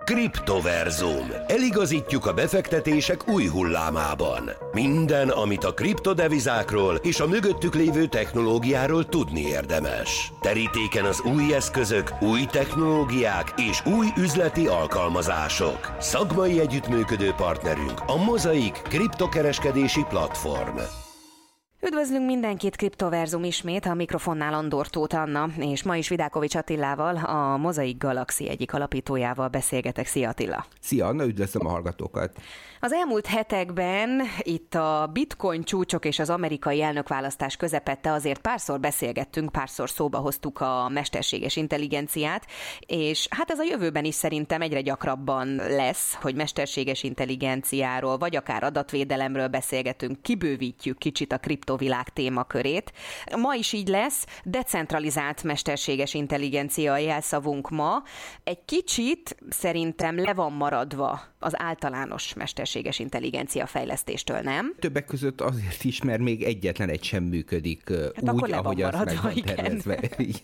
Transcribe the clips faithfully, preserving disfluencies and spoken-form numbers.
Kriptoverzum. Eligazítjuk a befektetések új hullámában. Minden, amit a kriptodevizákról és a mögöttük lévő technológiáról tudni érdemes. Terítéken az új eszközök, új technológiák és új üzleti alkalmazások. Szakmai együttműködő partnerünk a Mozaik kriptokereskedési platform. Üdvözlünk mindenkit, Kriptoverzum ismét, a mikrofonnál Andor Tóth Anna, és ma is Vidákovics Attilával, a Mozaik Galaxy egyik alapítójával beszélgetek. Szia Attila! Szia Anna, üdvözlöm a hallgatókat! Az elmúlt hetekben itt a bitcoin csúcsok és az amerikai elnökválasztás közepette azért párszor beszélgettünk, párszor szóba hoztuk a mesterséges intelligenciát, és hát ez a jövőben is szerintem egyre gyakrabban lesz, hogy mesterséges intelligenciáról, vagy akár adatvédelemről beszélgetünk, kibővítjük kicsit a kriptovilág témakörét. Ma is így lesz, decentralizált mesterséges intelligencia a jelszavunk ma. Egy kicsit szerintem le van maradva az általános mesterséges intelligencia fejlesztéstől, nem? Többek között azért is, mert még egyetlen egy sem működik hát úgy, ahogy az meg van tervezve.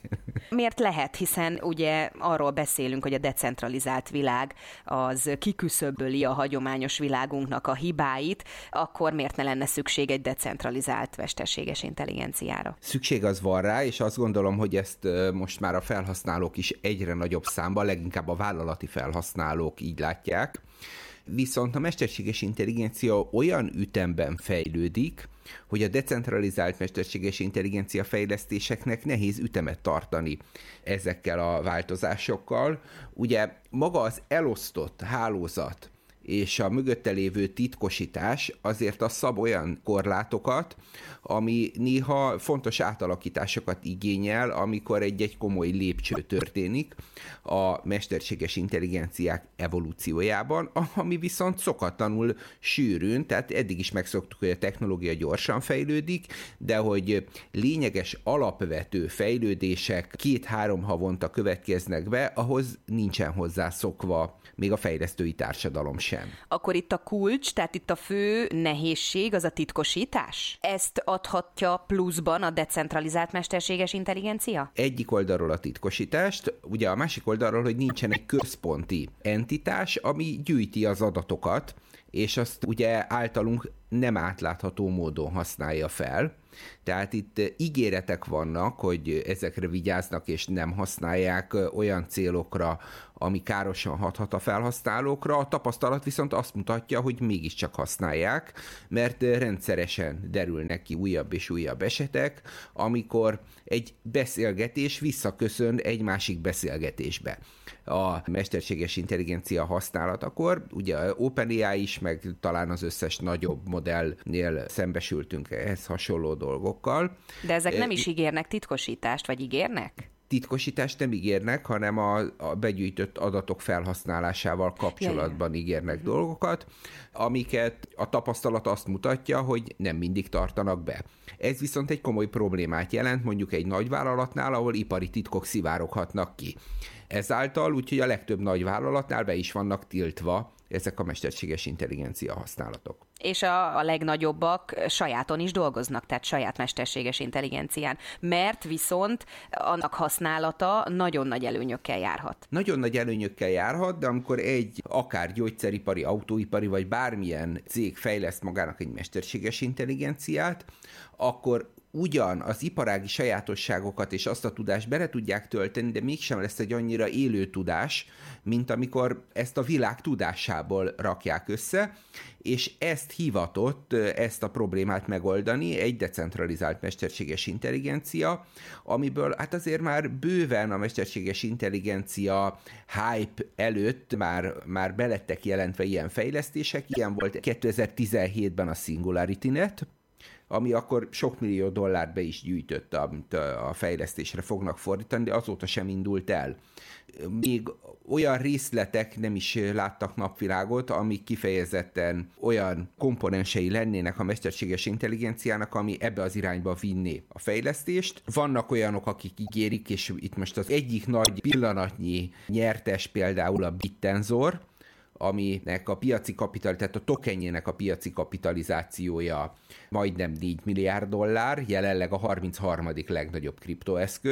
Miért lehet? Hiszen ugye arról beszélünk, hogy a decentralizált világ az kiküszöböli a hagyományos világunknak a hibáit, akkor miért ne lenne szükség egy decentralizált mesterséges intelligenciára? Szükség az van rá, és azt gondolom, hogy ezt most már a felhasználók is egyre nagyobb számban, leginkább a vállalati felhasználók így látják. Viszont a mesterséges intelligencia olyan ütemben fejlődik, hogy a decentralizált mesterséges intelligencia fejlesztéseknek nehéz ütemet tartani ezekkel a változásokkal. Ugye maga az elosztott hálózat és a mögötte lévő titkosítás azért az szab olyan korlátokat, ami néha fontos átalakításokat igényel, amikor egy-egy komoly lépcső történik a mesterséges intelligenciák evolúciójában, ami viszont szokatlanul sűrűn, tehát eddig is megszoktuk, hogy a technológia gyorsan fejlődik, de hogy lényeges, alapvető fejlődések két-három havonta következnek be, ahhoz nincsen hozzászokva még a fejlesztői társadalom sem. Akkor itt a kulcs, tehát itt a fő nehézség az a titkosítás? Ezt adhatja pluszban a decentralizált mesterséges intelligencia? Egyik oldalról a titkosítást, ugye a másik oldalról, hogy nincsen egy központi entitás, ami gyűjti az adatokat, és azt ugye általunk nem átlátható módon használja fel. Tehát itt ígéretek vannak, hogy ezekre vigyáznak és nem használják olyan célokra, ami károsan hathat a felhasználókra. A tapasztalat viszont azt mutatja, hogy mégiscsak használják, mert rendszeresen derülnek ki újabb és újabb esetek, amikor egy beszélgetés visszaköszön egy másik beszélgetésbe. A mesterséges intelligencia használatakor, ugye OpenAI is, meg talán az összes nagyobb modellnél szembesültünk ehhez hasonló dolgokkal. De ezek nem is ígérnek titkosítást, vagy ígérnek? Titkosítást nem ígérnek, hanem a, a begyűjtött adatok felhasználásával kapcsolatban ígérnek uh-huh. dolgokat, amiket a tapasztalat azt mutatja, hogy nem mindig tartanak be. Ez viszont egy komoly problémát jelent, mondjuk egy nagyvállalatnál, ahol ipari titkok szivároghatnak ki. Ezáltal úgyhogy a legtöbb nagyvállalatnál be is vannak tiltva ezek a mesterséges intelligencia használatok. És a, a legnagyobbak sajáton is dolgoznak, tehát saját mesterséges intelligencián, mert viszont annak használata nagyon nagy előnyökkel járhat. Nagyon nagy előnyökkel járhat, de amikor egy akár gyógyszeripari, autóipari vagy bármilyen cég fejleszt magának egy mesterséges intelligenciát, akkor ugyan az iparági sajátosságokat és azt a tudást bele tudják tölteni, de mégsem lesz egy annyira élő tudás, mint amikor ezt a világ tudásából rakják össze, és ezt hivatott, ezt a problémát megoldani egy decentralizált mesterséges intelligencia, amiből hát azért már bőven a mesterséges intelligencia hype előtt már, már belettek jelentve ilyen fejlesztések. Ilyen volt kétezer-tizenhétben a SingularityNet, ami akkor sok millió dollárt be is gyűjtött, amit a fejlesztésre fognak fordítani, de azóta sem indult el. Még olyan részletek nem is láttak napvilágot, amik kifejezetten olyan komponensei lennének a mesterséges intelligenciának, ami ebbe az irányba vinné a fejlesztést. Vannak olyanok, akik ígérik, és itt most az egyik nagy pillanatnyi nyertes például a BitTensor, aminek a piaci kapital, tehát a tokenjének a piaci kapitalizációja majdnem négy milliárd dollár, jelenleg a harmincharmadik legnagyobb kriptoeszköz,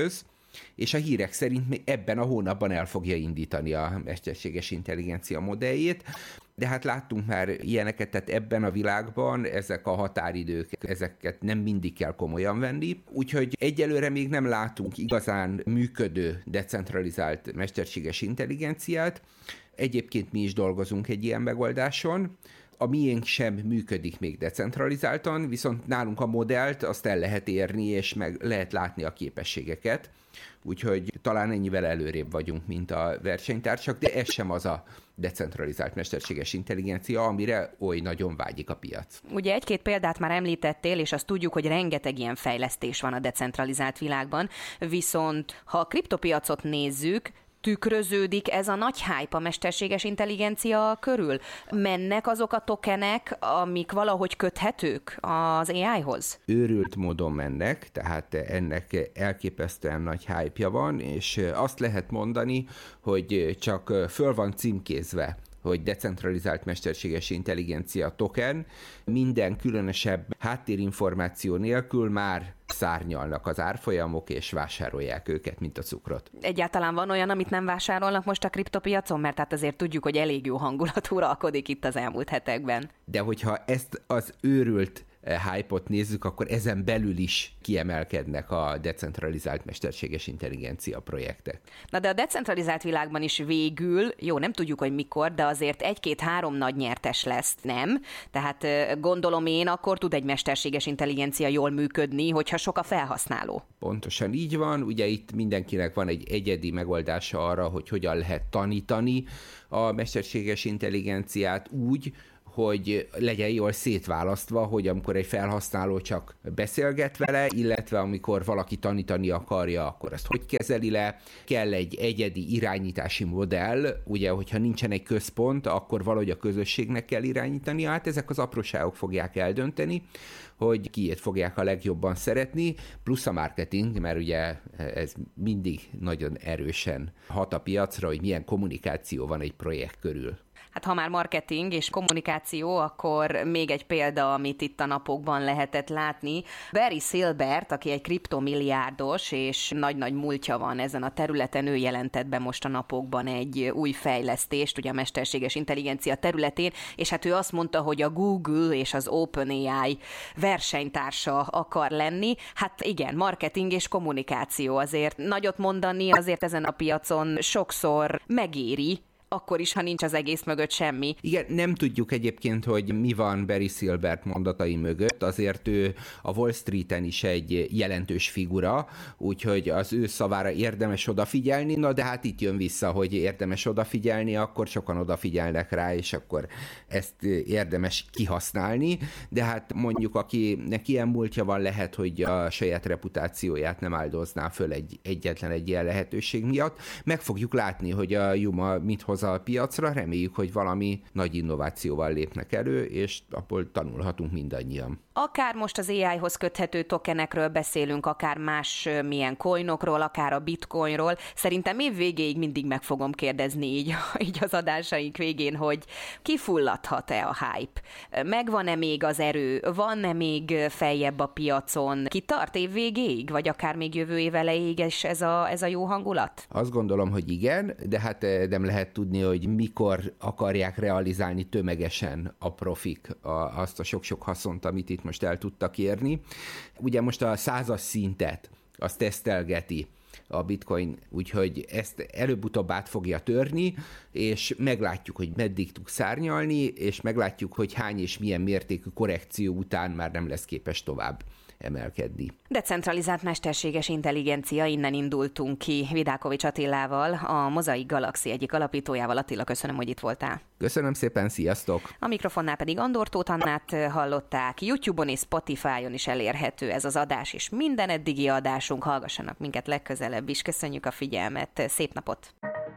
és a hírek szerint még ebben a hónapban el fogja indítani a mesterséges intelligencia modelljét. De hát láttunk már ilyeneket, tehát ebben a világban ezek a határidők, ezeket nem mindig kell komolyan venni, úgyhogy egyelőre még nem látunk igazán működő, decentralizált mesterséges intelligenciát. Egyébként mi is dolgozunk egy ilyen megoldáson, a miénk sem működik még decentralizáltan, viszont nálunk a modellt azt el lehet érni, és meg lehet látni a képességeket, úgyhogy talán ennyivel előrébb vagyunk, mint a versenytársak, de ez sem az a decentralizált mesterséges intelligencia, amire oly nagyon vágyik a piac. Ugye egy-két példát már említettél, és azt tudjuk, hogy rengeteg ilyen fejlesztés van a decentralizált világban, viszont ha a kriptopiacot nézzük, tükröződik ez a nagy hype a mesterséges intelligencia körül? Mennek azok a tokenek, amik valahogy köthetők az á í-hoz? Őrült módon mennek, tehát ennek elképesztően nagy hype-ja van, és azt lehet mondani, hogy csak föl van címkézve, hogy decentralizált mesterséges intelligencia token, minden különösebb háttérinformáció nélkül már szárnyalnak az árfolyamok, és vásárolják őket, mint a cukrot. Egyáltalán van olyan, amit nem vásárolnak most a kriptopiacon? Mert hát azért tudjuk, hogy elég jó hangulat uralkodik itt az elmúlt hetekben. De hogyha ezt az őrült hype-ot nézzük, akkor ezen belül is kiemelkednek a decentralizált mesterséges intelligencia projektek. Na de a decentralizált világban is végül, jó, nem tudjuk, hogy mikor, de azért egy-két-három nagy nyertes lesz, nem? Tehát gondolom én, akkor tud egy mesterséges intelligencia jól működni, hogyha sok a felhasználó. Pontosan így van, ugye itt mindenkinek van egy egyedi megoldása arra, hogy hogyan lehet tanítani a mesterséges intelligenciát úgy, hogy legyen jól szétválasztva, hogy amikor egy felhasználó csak beszélget vele, illetve amikor valaki tanítani akarja, akkor azt hogy kezeli le. Kell egy egyedi irányítási modell, ugye, hogyha nincsen egy központ, akkor valahogy a közösségnek kell irányítani, hát ezek az apróságok fogják eldönteni, hogy kiét fogják a legjobban szeretni, plusz a marketing, mert ugye ez mindig nagyon erősen hat a piacra, hogy milyen kommunikáció van egy projekt körül. Hát ha már marketing és kommunikáció, akkor még egy példa, amit itt a napokban lehetett látni. Barry Silbert, aki egy kriptomilliárdos, és nagy-nagy múltja van ezen a területen, ő jelentett be most a napokban egy új fejlesztést, ugye a mesterséges intelligencia területén, és hát ő azt mondta, hogy a Google és az OpenAI versenytársa akar lenni. Hát igen, marketing és kommunikáció, azért nagyot mondani, azért ezen a piacon sokszor megéri, akkor is, ha nincs az egész mögött semmi. Igen, nem tudjuk egyébként, hogy mi van Barry Silbert mondatai mögött, azért ő a Wall Streeten is egy jelentős figura, úgyhogy az ő szavára érdemes odafigyelni, na de hát itt jön vissza, hogy érdemes odafigyelni, akkor sokan odafigyelnek rá, és akkor ezt érdemes kihasználni, de hát mondjuk, akinek ilyen múltja van, lehet, hogy a saját reputációját nem áldozná föl egy, egyetlen egy ilyen lehetőség miatt. Meg fogjuk látni, hogy a Juma mit hoz a piacra, reméljük, hogy valami nagy innovációval lépnek elő, és abból tanulhatunk mindannyian. Akár most az á í-hoz köthető tokenekről beszélünk, akár más milyen coinokról, akár a bitcoinról. Szerintem év végéig mindig meg fogom kérdezni így, így az adásaink végén, hogy kifulladhat-e a hype? Megvan-e még az erő? Van-e még feljebb a piacon? Kitart év végéig? Vagy akár még jövő év elejéig is ez a, ez a jó hangulat? Azt gondolom, hogy igen, de hát nem lehet tudni, hogy mikor akarják realizálni tömegesen a profik a, azt a sok-sok haszont, amit itt most el tudtak érni. Ugye most a százas szintet azt tesztelgeti a bitcoin, úgyhogy ezt előbb-utóbb át fogja törni, és meglátjuk, hogy meddig tud szárnyalni, és meglátjuk, hogy hány és milyen mértékű korrekció után már nem lesz képes tovább emelkedni. Decentralizált mesterséges intelligencia, innen indultunk ki Vidákovics Attilával, a Mozaik Galaxy egyik alapítójával. Attila, köszönöm, hogy itt voltál. Köszönöm szépen, sziasztok! A mikrofonnál pedig Andor Tóth Annát hallották. YouTube-on és Spotify-on is elérhető ez az adás, és minden eddigi adásunk. Hallgassanak minket legközelebb is. Köszönjük a figyelmet, szép napot!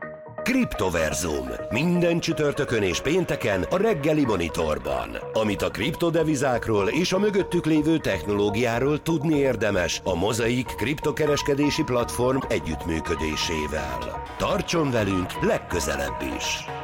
Kriptoverzum. Minden csütörtökön és pénteken a reggeli Monitorban. Amit a kriptodevizákról és a mögöttük lévő technológiáról tudni érdemes a Mozaik kriptokereskedési platform együttműködésével. Tartson velünk legközelebb is!